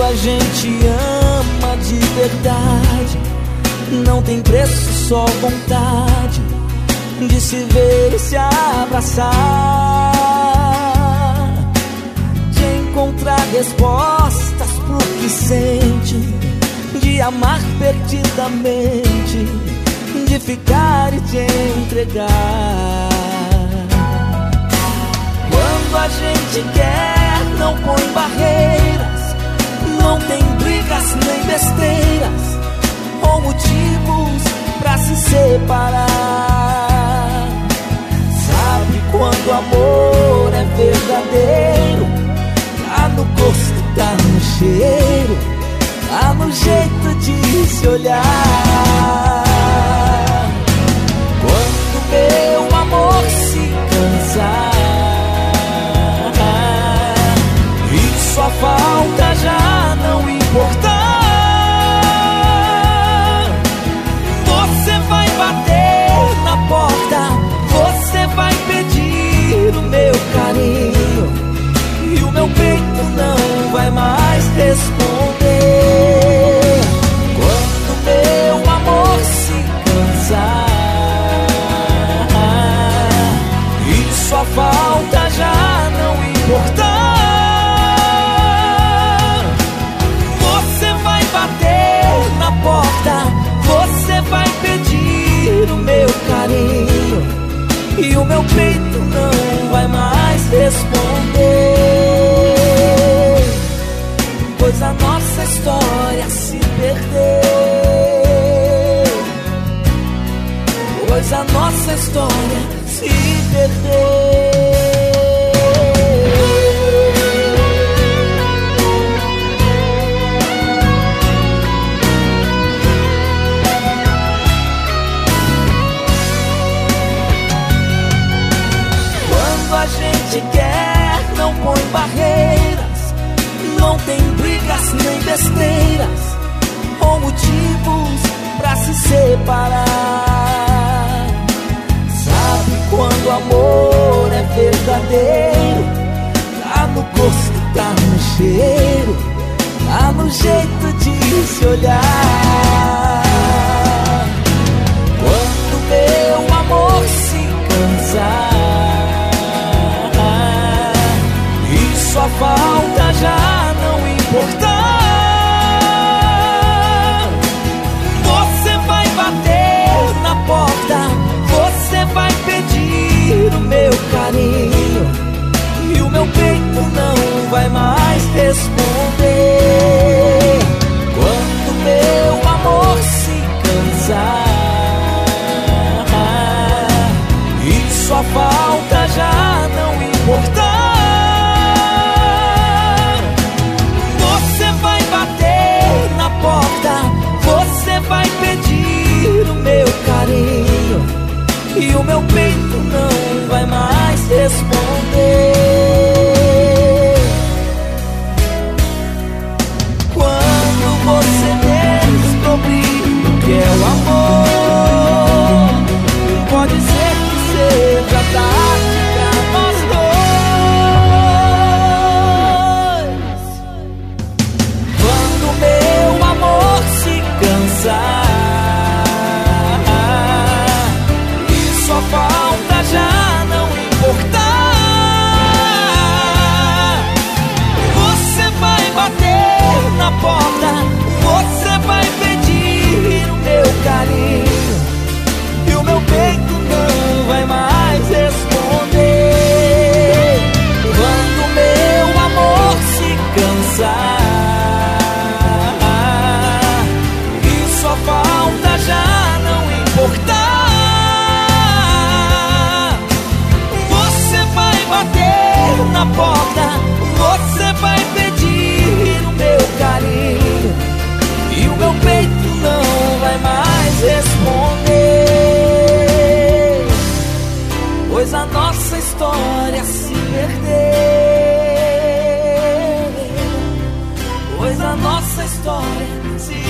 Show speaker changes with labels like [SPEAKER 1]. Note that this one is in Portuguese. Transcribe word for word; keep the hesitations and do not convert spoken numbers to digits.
[SPEAKER 1] a gente ama de verdade, não tem preço, só vontade de se ver e se abraçar, de encontrar respostas pro que sente, de amar perdidamente, de ficar e te entregar. Quando a gente quer, não põe barreiras, não tem brigas nem besteiras ou motivos pra se separar. Sabe quando o amor é verdadeiro? Tá no gosto, tá no cheiro, tá no jeito de se olhar. Quando meu amor se cansar e sua falta já não importar, você vai bater na porta, você vai pedir o meu carinho e o meu peito não vai mais responder. Quando meu amor se cansar e sua falta já não importar, você vai bater na porta, você vai pedir o meu carinho e o meu peito não vai mais responder, pois a nossa história se perdeu, pois a nossa história se perdeu. A gente quer, não põe barreiras, não tem brigas nem besteiras ou motivos pra se separar. Sabe quando o amor é verdadeiro? Tá no gosto, tá no cheiro, tá no jeito de se olhar. Quando meu amor se cansar, sua falta já não importar, você vai bater na porta, você vai pedir o meu carinho e o meu peito não vai mais responder. Quando meu amor se cansar e sua falta já não importar, você vai pedir o meu carinho e o meu peito não vai mais responder. Quando você descobrir o que é o amor, pode ser que seja tarde pra nós dois. Quando meu amor se cansar e sua falta já não importar, você vai bater na porta, você vai pedir o meu carinho e o meu peito não vai mais responder. Quando meu amor se cansar já não importar, você vai bater na porta, você vai pedir o meu carinho e o meu peito não vai mais responder, pois a nossa história se perdeu, pois a nossa história se